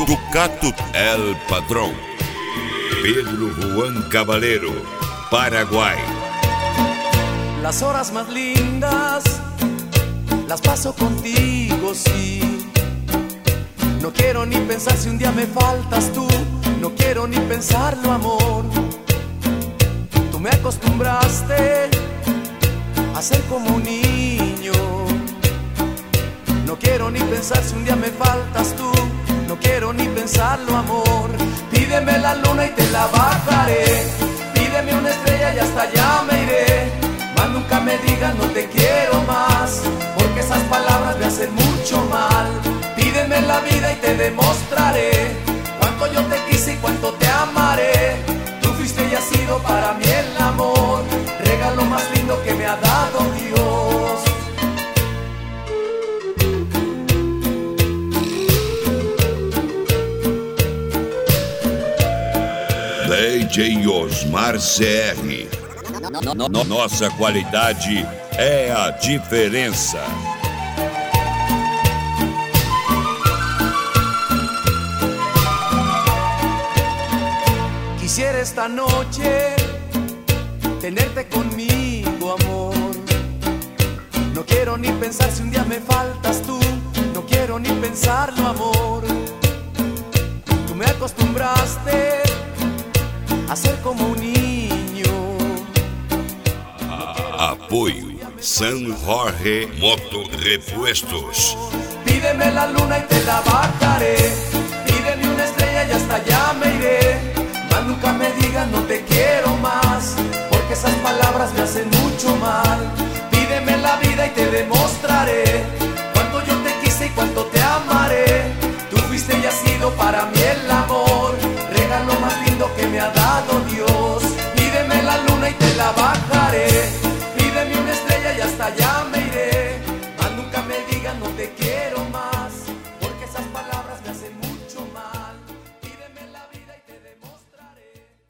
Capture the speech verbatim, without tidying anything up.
Ducato El Patrón. Pedro Juan Caballero, Paraguay. Las horas más lindas las paso contigo, sí. No quiero ni pensar si un día me faltas tú. No quiero ni pensarlo, amor. Tú me acostumbraste a ser como un niño. No quiero ni pensar si un día me faltas tú. No quiero ni pensarlo, amor. Pídeme la luna y te la bajaré. Pídeme una estrella y hasta allá me iré. Mas nunca me digas no te quiero más, porque esas palabras me hacen mucho mal. Pídeme la vida y te demostraré cuánto yo te quise y cuánto te amaré. Tú fuiste y has sido para mí el amor, regalo más lindo que me ha dado Dios. D J Osmar C R. Nossa qualidade é a diferença. Quisiera esta noche tenerte conmigo, amor. No quiero ni pensar si un día me faltas tú. No quiero ni pensarlo, amor. Tú me acostumbraste a ser como un niño. Apoio San Jorge Moto Repuestos. Pídeme la luna y te la bajaré. Pídeme una estrella y hasta allá me iré. Mas nunca me digas no te quiero más, porque esas palabras me hacen mucho mal. Pídeme la vida y te demostraré